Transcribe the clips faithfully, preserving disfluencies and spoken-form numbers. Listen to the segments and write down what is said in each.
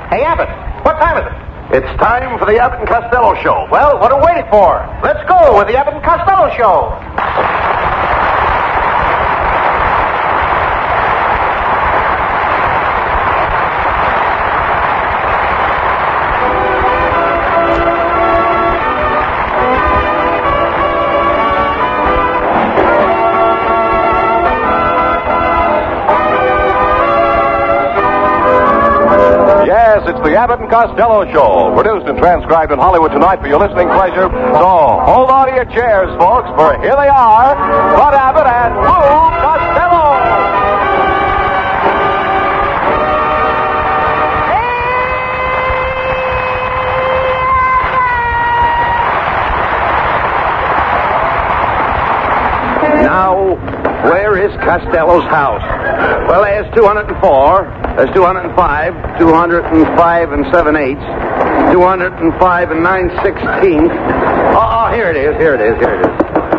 Hey, Abbott, what time is it? It's time for the Abbott and Costello Show. Well, what are we waiting for? Let's go with the Abbott and Costello Show. Yes, it's the Abbott and Costello Show, produced and transcribed in Hollywood tonight for your listening pleasure. So hold on to your chairs, folks, for here they are, Bud Abbott and Lou Costello. Now, where is Costello's house? Well, there's two hundred four, there's two hundred five, two hundred five and seven eighths, two hundred five and nine sixteenths. Oh, oh, here it is, here it is, here it is.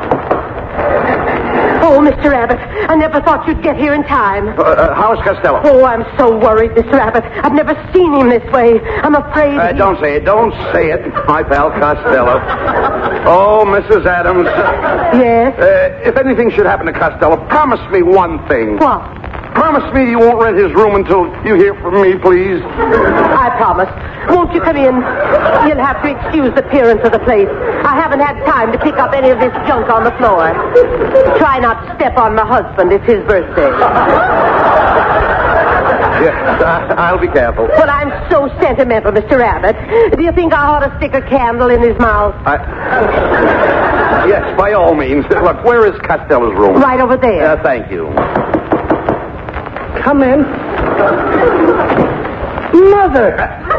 Oh, Mister Abbott, I never thought you'd get here in time. Uh, uh, how's Costello? Oh, I'm so worried, Mister Abbott. I've never seen him this way. I'm afraid Uh, he... don't say it, don't say it, my pal Costello. Oh, Missus Adams. Yes? Uh, if anything should happen to Costello, promise me one thing. What? Promise me you won't rent his room until you hear from me, please. I promise. Won't you come in? You'll have to excuse the appearance of the place. I haven't had time to pick up any of this junk on the floor. Try not to step on my husband. It's his birthday. Yes, I- I'll be careful. But I'm so sentimental, Mister Abbott. Do you think I ought to stick a candle in his mouth? I... Yes, by all means. Look, where is Costello's room? Right over there. Uh, thank you. Come in. Mother!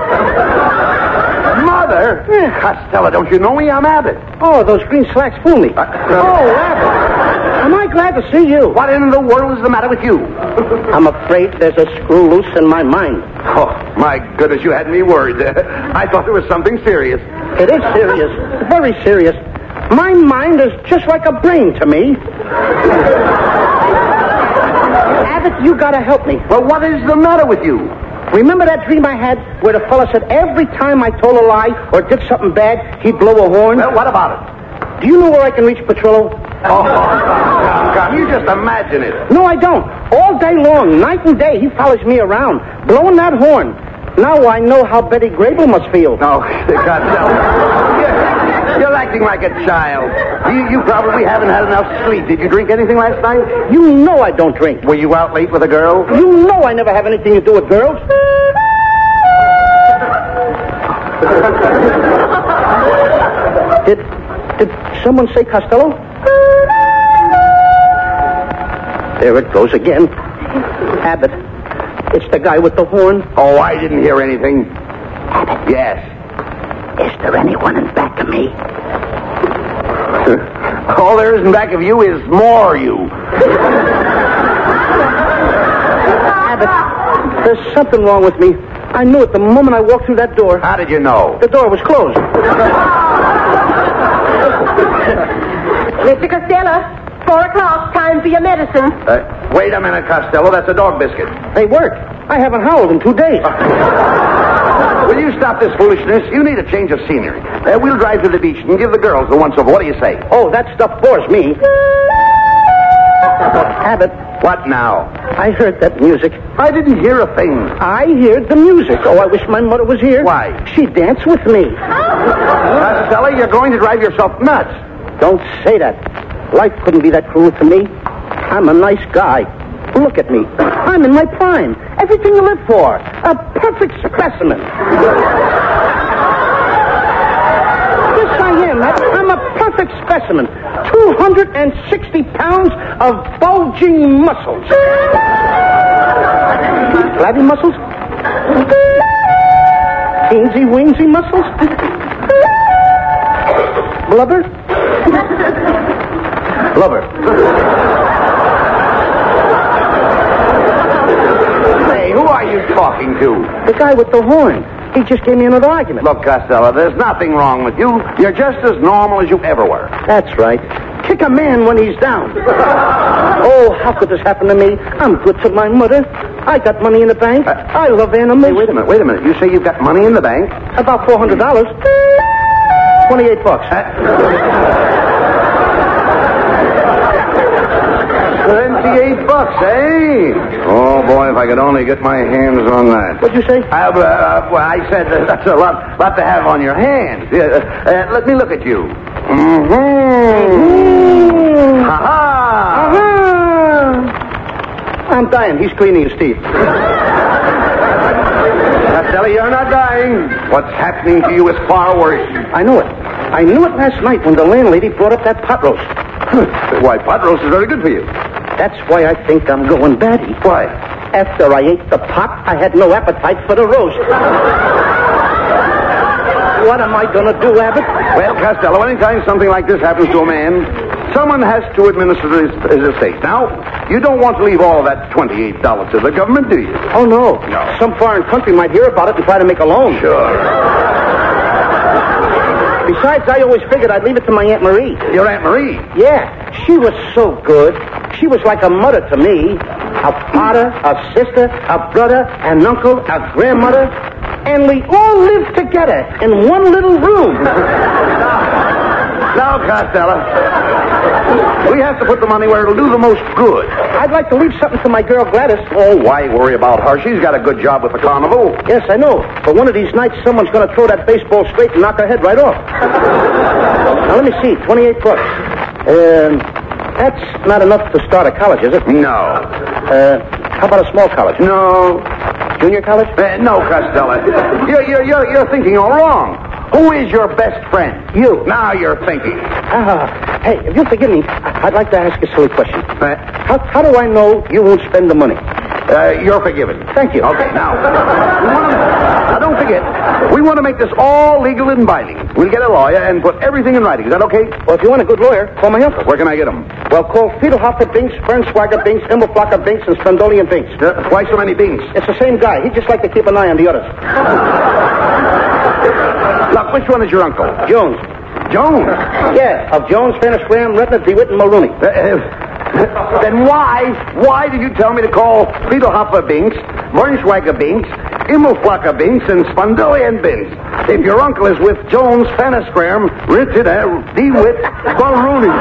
Mother? Yeah. Costello, don't you know me? I'm Abbott. Oh, those green slacks fool me. Uh, oh, Abbott. Am I glad to see you? What in the world is the matter with you? I'm afraid there's a screw loose in my mind. Oh, my goodness, you had me worried. I thought there was something serious. It is serious. Very serious. My mind is just like a brain to me. Abbott, you gotta help me. Well, what is the matter with you? Remember that dream I had where the fella said every time I told a lie or did something bad, he'd blow a horn? Well, what about it? Do you know where I can reach Petrillo? Oh, come, come. You just imagine it. No, I don't. All day long, night and day, he follows me around, blowing that horn. Now I know how Betty Grable must feel. No, Costello. You're, you're acting like a child. You, you probably haven't had enough sleep. Did you drink anything last night? You know I don't drink. Were you out late with a girl? You know I never have anything to do with girls. did, did someone say Costello? There it goes again. Abbott. It's the guy with the horn. Oh, I didn't hear anything. Abbott. Yes. Is there anyone in back of me? All there is in back of you is more you. Abbott, there's something wrong with me. I knew it the moment I walked through that door. How did you know? The door was closed. Mister Costello, four o'clock, time for your medicine. Uh, wait a minute, Costello. That's a dog biscuit. They work. I haven't howled in two days. Will you stop this foolishness? You need a change of scenery. Uh, we'll drive to the beach and give the girls the once over. What do you say? Oh, that stuff bores me. Abbott. What now? I heard that music. I didn't hear a thing. I heard the music. Oh, I wish my mother was here. Why? She'd dance with me. Costello, you're going to drive yourself nuts. Don't say that. Life couldn't be that cruel to me. I'm a nice guy. Look at me. I'm in my prime. Everything you live for. A perfect specimen. Yes, I am. I'm a perfect specimen. two hundred sixty pounds of bulging muscles. Flabby muscles? Teensy weensy muscles? Blubber? Blubber. Hey, who are you talking to? The guy with the horn. He just gave me another argument. Look, Costello, there's nothing wrong with you. You're just as normal as you ever were. That's right. Kick a man when he's down. Oh, how could this happen to me? I'm good to my mother. I got money in the bank. Uh, I love animals. Hey, wait a minute, wait a minute. You say you've got money in the bank? About four hundred dollars. Twenty-eight bucks. Uh, Twenty-eight bucks, eh? Oh boy, if I could only get my hands on that. What'd you say? Uh, uh, well, I said uh, that's a lot, lot to have on your hands. Yeah, uh, uh, let me look at you. Mm-hmm. Mm-hmm. Ha-ha! Uh-huh. I'm dying. He's cleaning his teeth. Costello, you're not dying. What's happening to you is far worse. I know it. I knew it last night when the landlady brought up that pot roast. Why, pot roast is very good for you. That's why I think I'm going batty. Why? After I ate the pot, I had no appetite for the roast. What am I going to do, Abbott? Well, Costello, anytime something like this happens to a man, someone has to administer his, his estate. Now, you don't want to leave all of that twenty-eight dollars to the government, do you? Oh, no. No. Some foreign country might hear about it and try to make a loan. Sure. Besides, I always figured I'd leave it to my Aunt Marie. Your Aunt Marie? Yeah, she was so good. She was like a mother to me. A father, a sister, a brother, an uncle, a grandmother. And we all lived together in one little room. Now, Costello, we have to put the money where it'll do the most good. I'd like to leave something to my girl Gladys. Oh, why worry about her? She's got a good job with the carnival. Yes, I know. But one of these nights, someone's going to throw that baseball straight and knock her head right off. Now, let me see. twenty-eight bucks. Um, that's not enough to start a college, is it? No. Uh, how about a small college? No. Junior college? Uh, no, Costello. You're, you're, you're, you're thinking all wrong. Who is your best friend? You. Now you're thinking. Ah, hey, if you'll forgive me, I'd like to ask a silly question. Uh, How, how do I know you won't spend the money? uh, you're forgiven. Thank you. Okay, now. we wanna, now, don't forget, we want to make this all legal and binding. We'll get a lawyer and put everything in writing. Is that okay? Well, if you want a good lawyer, call my uncle. Where can I get him? Well, call Fiedelhofer Binks, Fernswager Binks, Himmelflacher Binks, and Spandolian Binks. Uh, why so many Binks? It's the same guy. He'd just like to keep an eye on the others. Look, which one is your uncle? Jones. Jones? Yeah, of Jones, Fennis, Graham, Redner, DeWitt, and Mulrooney. Uh, uh, then why, why did you tell me to call Fiedelhofer Binks, Bernschweiger Binks, Himmelflacher Binks, and Spandolian Binks? If your uncle is with Jones, Fennis, Graham, Richard, uh, DeWitt, Mulrooney.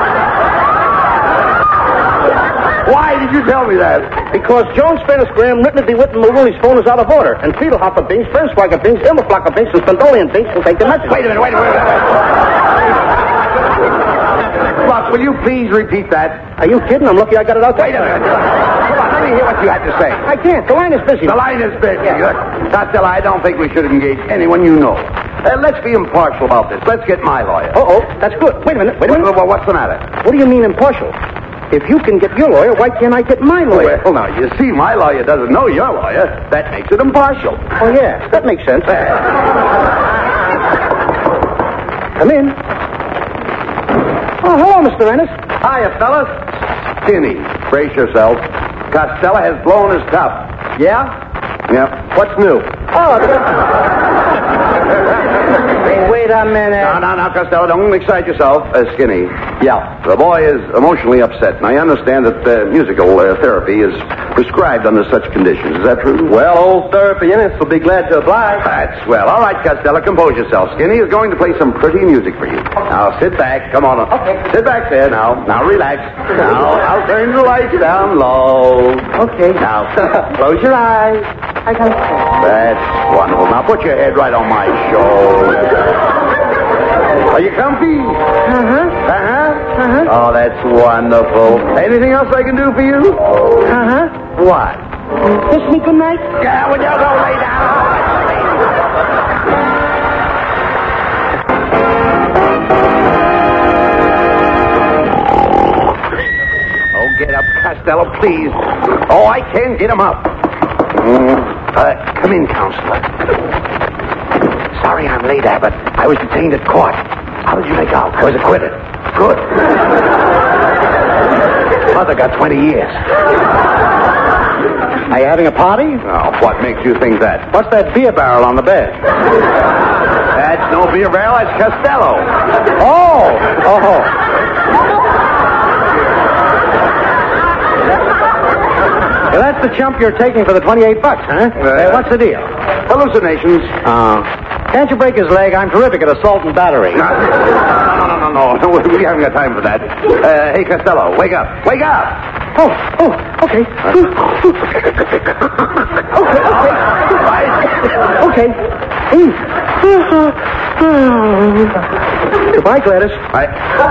Why did you tell me that? Because Jones, Fennis, Graham, Rittner, DeWitt, and Mulrooney's phone is out of order, and Fiedelhofer Binks, Fernswager Binks, Himmelflacher Binks, and Spandolian Binks will take the message. Wait a minute, wait a minute, wait a minute. Buck, will you please repeat that? Are you kidding? I'm lucky I got it out there. Wait a minute. Come on, let me hear what you had to say. I can't. The line is busy. The line is busy. Yeah. Costello, I don't think we should engage anyone you know. Uh, let's be impartial about this. Let's get my lawyer. Uh-oh, that's good. Wait a minute, wait a minute. Well, what's the matter? What do you mean impartial? If you can get your lawyer, why can't I get my lawyer? Well, now, you see, my lawyer doesn't know your lawyer. That makes it impartial. Oh, yeah, that makes sense. Come in. Oh, hello, Mister Ennis. Hiya, fellas. Skinny, brace yourself. Costello has blown his top. Yeah? Yep. What's new? Oh, hey, wait a minute. Now, now, now, Costello, don't excite yourself. Uh, Skinny. Yeah. The boy is emotionally upset, and I understand that uh, musical uh, therapy is prescribed under such conditions. Is that true? Well, old therapist will be glad to oblige. That's swell. All right, Costello, compose yourself. Skinny is going to play some pretty music for you. Now, sit back. Come on. Okay. Sit back there now. Now, relax. Now, I'll turn the lights down low. Okay. Now, close your eyes. I got it. That's wonderful. Now, put your head right on my shoulder. Are you comfy? Uh-huh. Uh-huh. Uh-huh. Oh, that's wonderful. Anything else I can do for you? Uh-huh. What? Kiss me good night. Yeah, well, you go lay down. Oh, get up, Costello, please. Oh, I can get him up. Mm. Uh, come in, counselor. Sorry I'm late, Abbott. I was detained at court. How did you make out? I was acquitted. Good. Mother got twenty years. Are you having a party? Oh, what makes you think that? What's that beer barrel on the bed? That's no beer barrel, that's Costello. Oh! Oh. Well, that's the chump you're taking for the twenty-eight bucks, huh? Uh, Hey, what's the deal? Hallucinations. Uh, can't you break his leg? I'm terrific at assault and battery. No, no, no, no, no. We haven't got time for that. Uh, hey, Costello, wake up. Wake up. Oh, oh, okay. okay, okay. Okay. Goodbye, Gladys. I...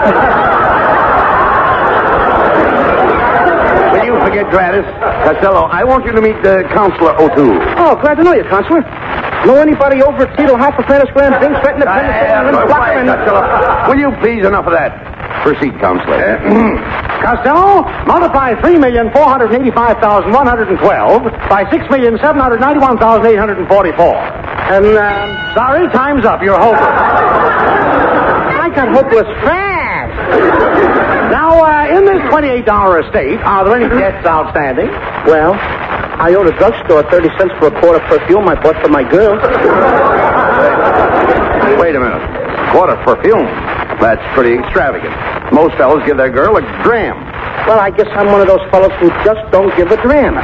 Will you forget Gladys? Costello, I want you to meet uh, Counselor O'Toole. Oh, glad to know you, Counselor. Know anybody over at Cedar Hopper, Prentice Grand, Bing, Stratton, Uh, quiet, Costello. Will you please, enough of that. Proceed, Counselor. Uh, Costello, multiply three million four hundred eighty-five thousand one hundred twelve by six million seven hundred ninety-one thousand eight hundred forty-four. And, um, sorry, time's up. You're hopeless. I got hopeless fast. Now, uh, in this twenty-eight dollar estate, are there any debts outstanding? Well, I owe the drugstore thirty cents for a quart of perfume I bought for my girl. Wait a minute. Quart of perfume? That's pretty extravagant. Most fellows give their girl a dram. Well, I guess I'm one of those fellows who just don't give a dram.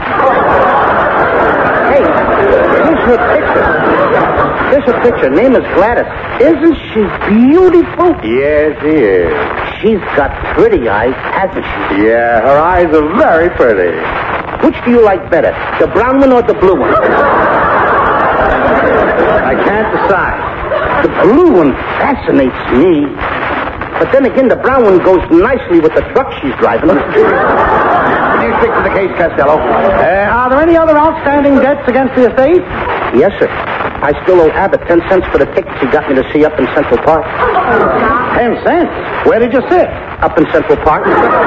Hey, here's her picture. Here's her picture. Name is Gladys. Isn't she beautiful? Yes, she is. She's got pretty eyes, hasn't she? Yeah, her eyes are very pretty. Which do you like better, the brown one or the blue one? I can't decide. The blue one fascinates me. But then again, the brown one goes nicely with the truck she's driving. Will you stick to the case, Costello? Uh, are there any other outstanding debts against the estate? Yes, sir. I still owe Abbott ten cents for the tickets he got me to see up in Central Park. Ten cents? Where did you sit? Up in Central Park.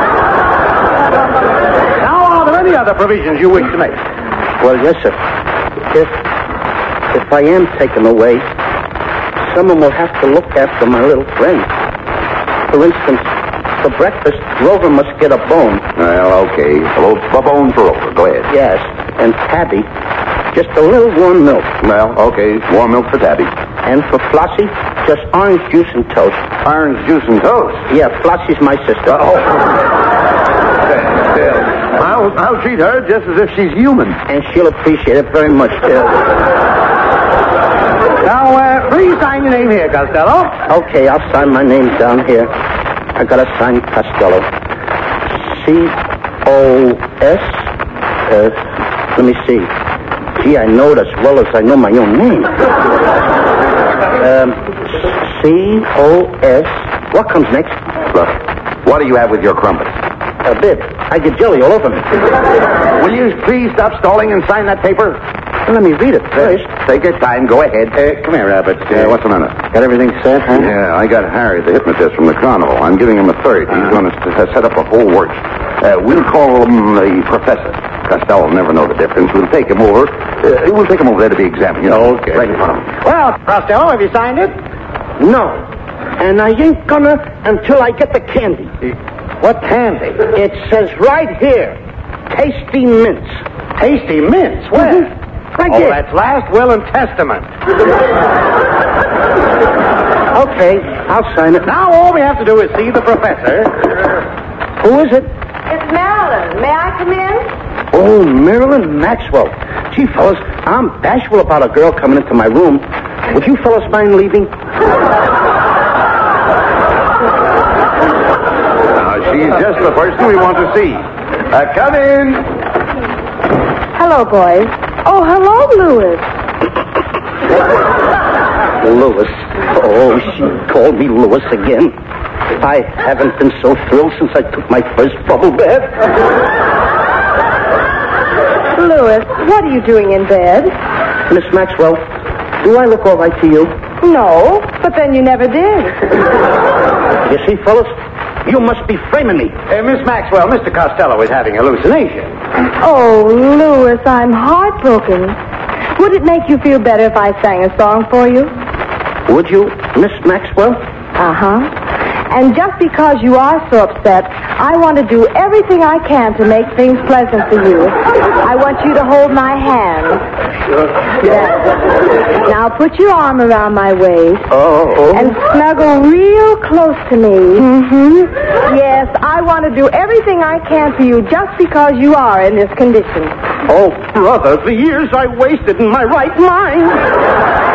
Now, are there any other provisions you wish to make? Well, yes, sir. If, if I am taken away, someone will have to look after my little friend. For instance, for breakfast, Rover must get a bone. Well, okay. Hello, a bone for Rover. Go ahead. Yes, and Tabby, just a little warm milk. Well, okay. Warm milk for Tabby. And for Flossie, just orange juice and toast. Orange juice and toast? Yeah, Flossie's my sister. Oh. I'll, I'll treat her just as if she's human. And she'll appreciate it very much, too. Now, uh, please sign your name here, Costello. Okay, I'll sign my name down here. I gotta sign Costello. C O S? Uh, let me see. Gee, I know it as well as I know my own name. um, C O S. What comes next? Look, what do you have with your crumpets? A bit. I get jelly all over me. Will you please stop stalling and sign that paper? Well, let me read it first. Take your time. Go ahead. Uh, come here, Abbott. Uh, what's the matter? Got everything set, huh? Yeah, I got Harry, the hypnotist from the carnival. I'm giving him a third. He's going to set up a whole works. Uh, we'll call him the professor. Costello will never know the difference. We'll take him over. Uh, we'll take him over there to be examined. You know, okay. Right in front of him. Well, Costello, have you signed it? No. And I ain't gonna until I get the candy. What candy? It says right here, Tasty Mints. Tasty Mints? Where? Mm-hmm. Right oh, here. that's last will and testament. Okay, I'll sign it. Now all we have to do is see the professor. Who is it? It's Marilyn. May I come in? Oh, Marilyn Maxwell. Gee, fellas, I'm bashful about a girl coming into my room. Would you fellas mind leaving? Now, she's just the person we want to see. Uh, come in. Hello, boys. Oh, hello, Louis. Louis. Oh, she called me Louis again. I haven't been so thrilled since I took my first bubble bath. Louis, what are you doing in bed? Miss Maxwell, do I look all right to you? No, but then you never did. You see, fellas, you must be framing me. Uh, Miss Maxwell, Mister Costello is having hallucination. Oh, Louis, I'm heartbroken. Would it make you feel better if I sang a song for you? Would you, Miss Maxwell? Uh-huh. And just because you are so upset, I want to do everything I can to make things pleasant for you. I want you to hold my hand. Yes. Now put your arm around my waist. Oh. And snuggle real close to me. Mm-hmm. Yes, I want to do everything I can for you just because you are in this condition. Oh, brother, the years I wasted in my right mind.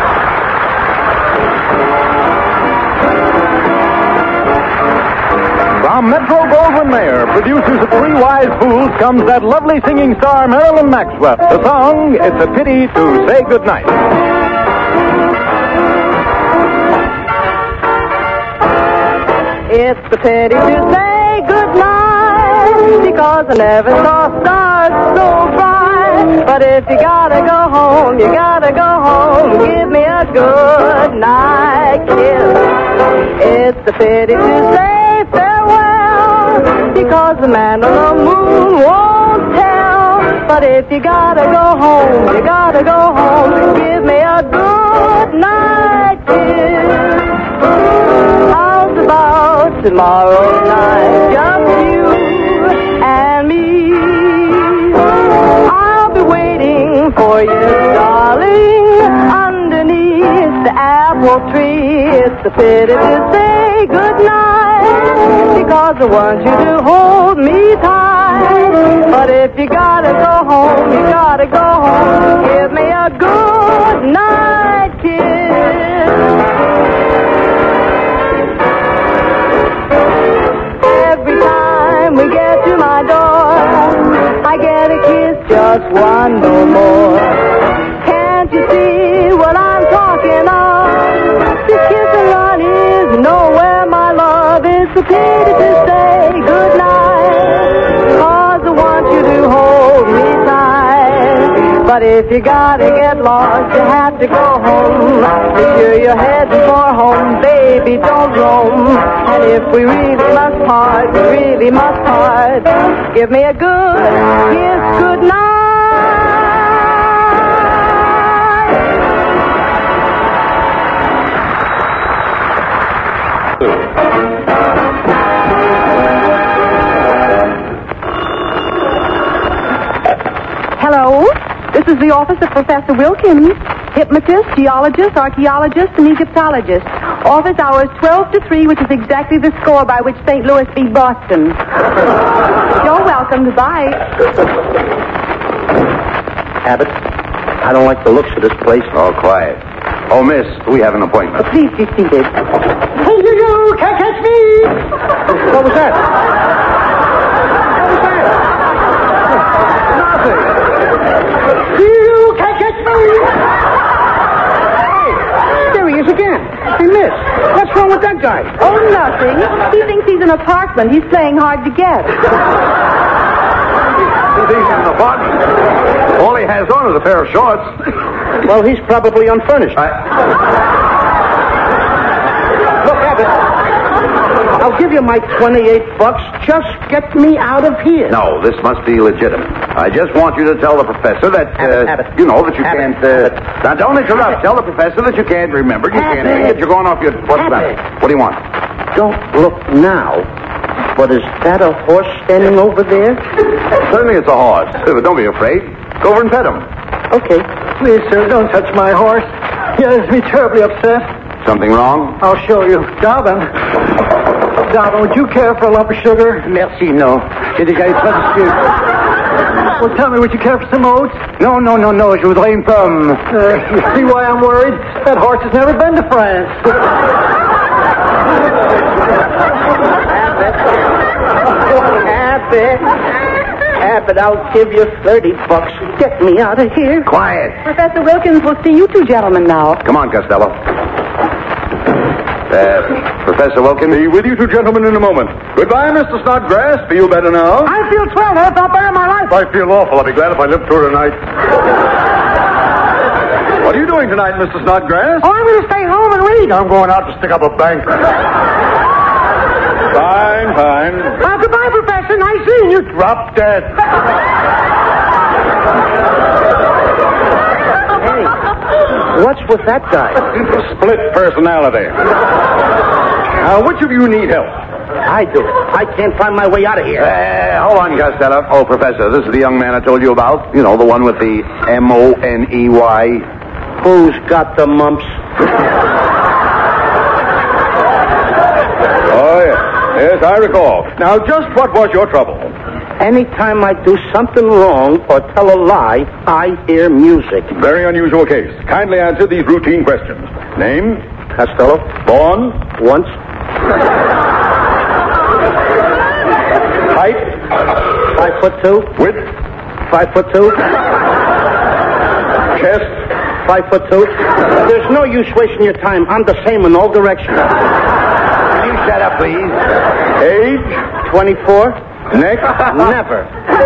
From Metro-Goldwyn-Mayer, producers of Three Wise Fools, comes that lovely singing star, Marilyn Maxwell. The song, It's a Pity to Say Goodnight. It's a pity to say goodnight, because I never saw stars so bright. But if you gotta go home, you gotta go home. Give me a good night kiss. It's a pity to say farewell, because the man on the moon won't tell. But if you gotta go home, you gotta go home. Give me a good night kiss. How's about tomorrow night? Just you and me. I'll be waiting for you, darling, underneath the apple tree. It's a pity to say goodnight, because I want you to hold me tight. But if you gotta go home, you gotta go home. Give me a good night kiss. Every time we get to my door, I get a kiss, just one no more. Can't you see what I'm talking of? This kiss and run is nowhere, my love. It's a pity to say goodnight, 'cause I want you to hold me tight. But if you gotta get lost, you have to go home. Make sure you're heading for home, baby, don't roam. And if we really must part, we really must part. Give me a good kiss, good night. Hello, this is the office of Professor Wilkins, hypnotist, geologist, archaeologist, and Egyptologist. Office hours twelve to three, which is exactly the score by which Saint Louis beat Boston. You're welcome. Goodbye. Abbott, I don't like the looks of this place. Oh, quiet. Oh, miss, we have an appointment. Oh, please be seated. Hey, you, you can't catch me! What was that? What was that? Nothing. You can't catch me! Hey, there he is again. Hey, miss, what's wrong with that guy? Oh, nothing. He thinks he's in an apartment. He's playing hard to get. He's in an apartment. All he has on is a pair of shorts. Well, he's probably unfurnished. I... Look, Abbott, I'll give you my twenty-eight bucks. Just get me out of here. No, this must be legitimate. I just want you to tell the professor that, uh, Abbott, Abbott. you know, that you Abbott, can't... Uh... Abbott. Now, don't interrupt. Tell the professor that you can't remember. You can't Abbott. read it. You're going off your... What's the matter? Abbott. What do you want? Don't look now, but is that a horse standing over there? Certainly it's a horse. But don't be afraid. Go over and pet him. Okay. Please, sir, don't touch my horse. He has me terribly upset. Something wrong? I'll show you. Dobbin. Dobbin, would you care for a lump of sugar? Merci, no. J'ai déjà eu trop de sucre. Well, tell me, would you care for some oats? Non, non, non, non, je voudrais une pomme. Uh, you see why I'm worried? That horse has never been to France. Abbott. Abbott, I'll give you thirty bucks. Get me out of here. Quiet. Professor Wilkins will see you two gentlemen now. Come on, Costello. Uh, Professor Wilkins? Be with you two gentlemen in a moment. Goodbye, Mister Snodgrass. Feel better now? I feel swell. I felt better in my life. I feel awful. I'll be glad if I live through tonight. What are you doing tonight, Mister Snodgrass? Oh, I'm going to stay home and read. I'm going out to stick up a bank. Fine, fine. Uh, goodbye, Professor. Nice seeing you. Drop dead. Hey, what's with that guy? Split personality. Now, which of you need help? I do. I can't find my way out of here. Uh, hold on, Costello. Oh, Professor, this is the young man I told you about. You know, the one with the M O N E Y. Who's got the mumps? Oh, yes. Yes, I recall. Now, just what was your trouble? Anytime I do something wrong or tell a lie, I hear music. Very unusual case. Kindly answer these routine questions. Name? Costello? Born? Once. Height? Five foot two. Width? Five foot two. Chest? Five foot two. There's no use wasting your time. I'm the same in all directions. Can you shut up, please? Age? Twenty-four. Neck? Never.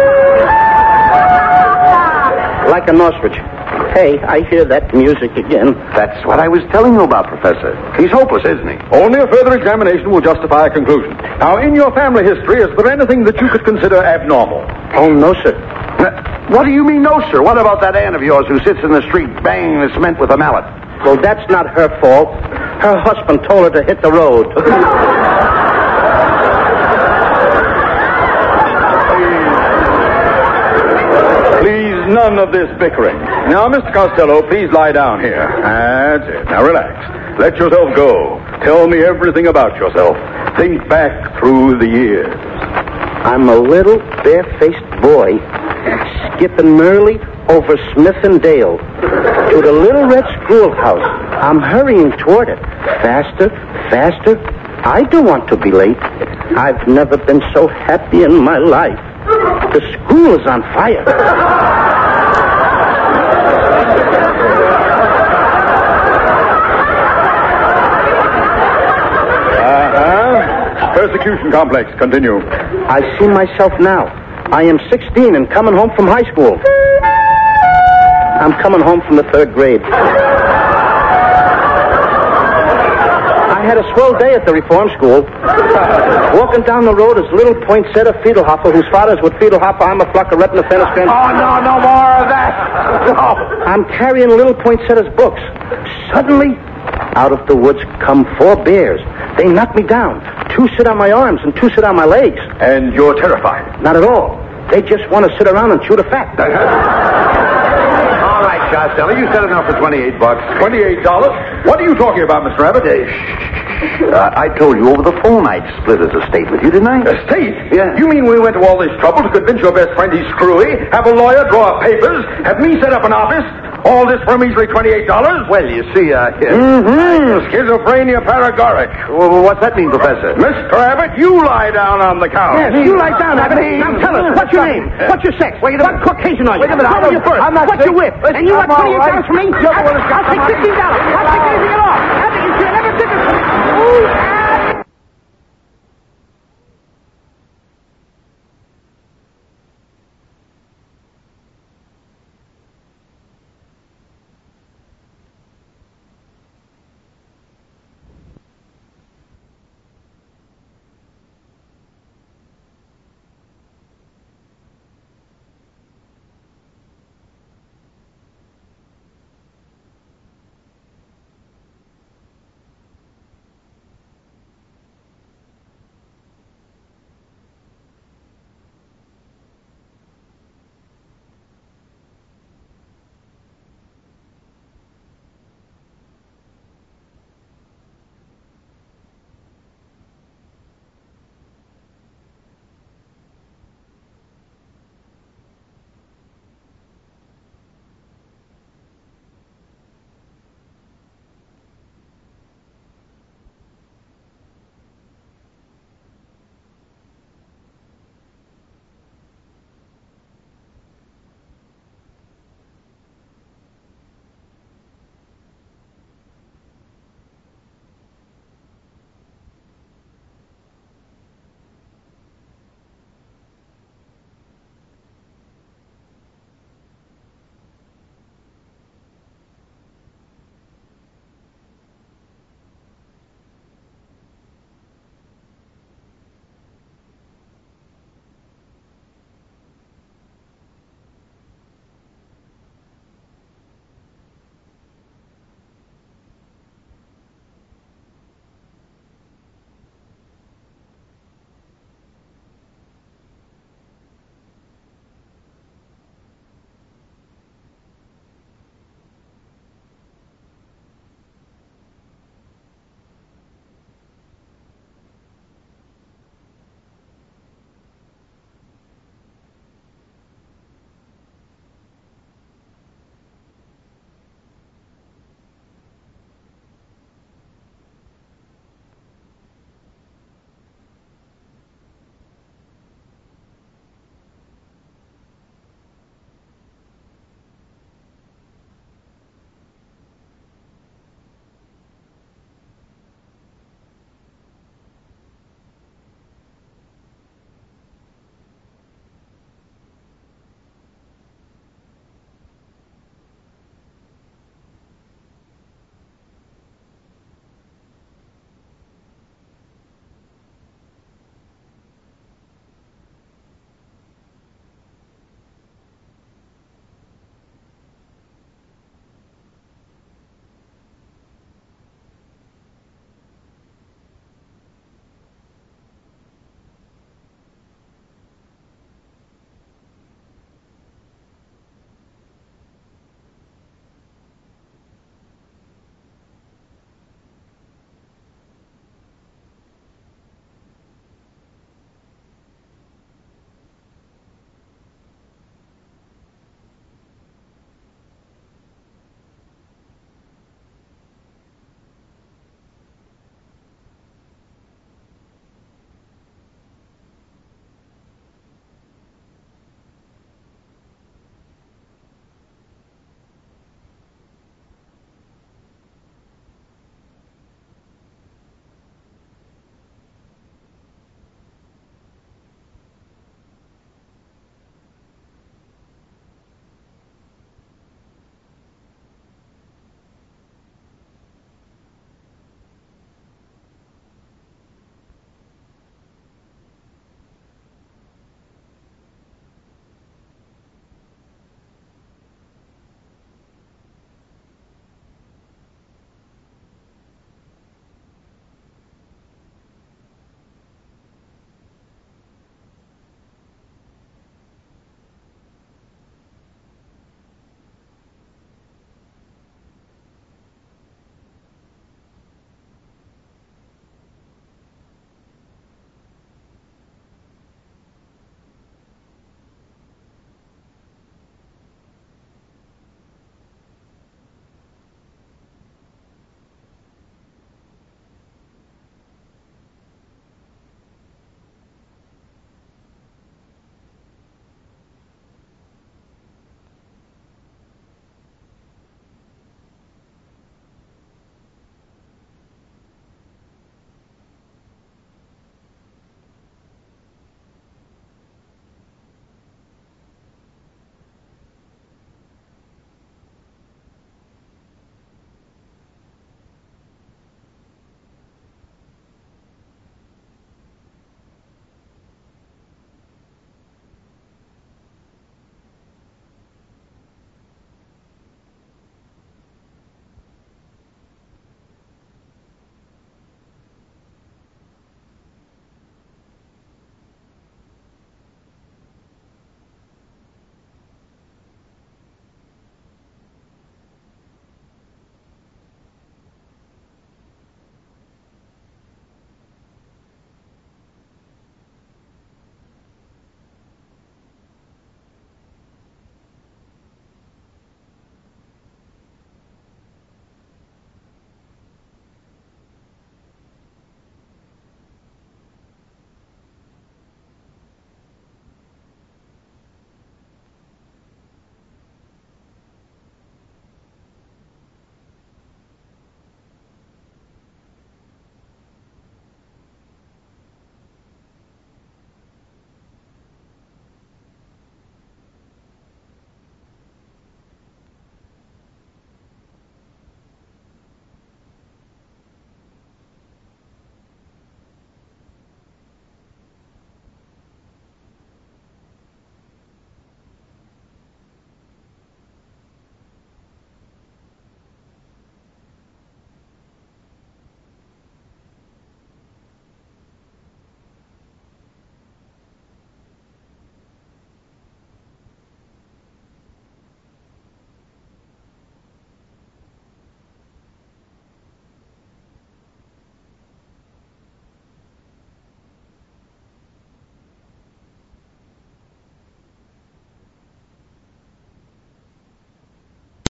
Like an ostrich. Hey, I hear that music again. That's what I was telling you about, Professor. He's hopeless, isn't he? Only a further examination will justify a conclusion. Now, in your family history, is there anything that you could consider abnormal? Oh, no, sir. What do you mean, no, sir? What about that aunt of yours who sits in the street banging the cement with a mallet? Well, that's not her fault. Her husband told her to hit the road. Please, none of this bickering. Now, Mister Costello, please lie down here. That's it. Now, relax. Let yourself go. Tell me everything about yourself. Think back through the years. I'm a little bare-faced boy skipping merrily over Smith and Dale to the little red schoolhouse. I'm hurrying toward it. Faster, faster. I don't want to be late. I've never been so happy in my life. The school is on fire. Uh-huh. Persecution complex. Continue. I see myself now. I am sixteen and coming home from high school. I'm coming home from the third grade. I had a swell day at the reform school. Walking down the road is little poinsettia Fiedelhofer, whose father's with Fiedelhofer, I'm a flock of retina fenestrand. Oh, no, no more of that. No. I'm carrying little poinsettia's books. Suddenly, out of the woods come four bears. They knock me down. Two sit on my arms and two sit on my legs. And you're terrified? Not at all. They just want to sit around and chew the fat. All right, Costello, you said enough for twenty-eight bucks. Twenty-eight dollars? What are you talking about, Mister Abbott? Uh, uh, I told you over the phone I'd split his estate with you, didn't I? Estate? Yeah. You mean we went to all this trouble to convince your best friend he's screwy, have a lawyer draw up papers, have me set up an office? All this for a measly twenty-eight dollars? Well, you see, uh... Yeah. Mm-hmm. Schizophrenia paragoric. Well, what's that mean, Professor? Mister Abbott, you lie down on the couch. Yes, you lie down, Abbott. Now tell us, what's your name? What's your sex? Wait a minute. What Caucasian are you? Wait a minute, How I'm are you not- first? I'm not What's sick. your whip? Listen, And you I'm want twenty-eight all dollars right. from me? You're the one who's got I'll take the money. fifteen dollars. I'll take anything at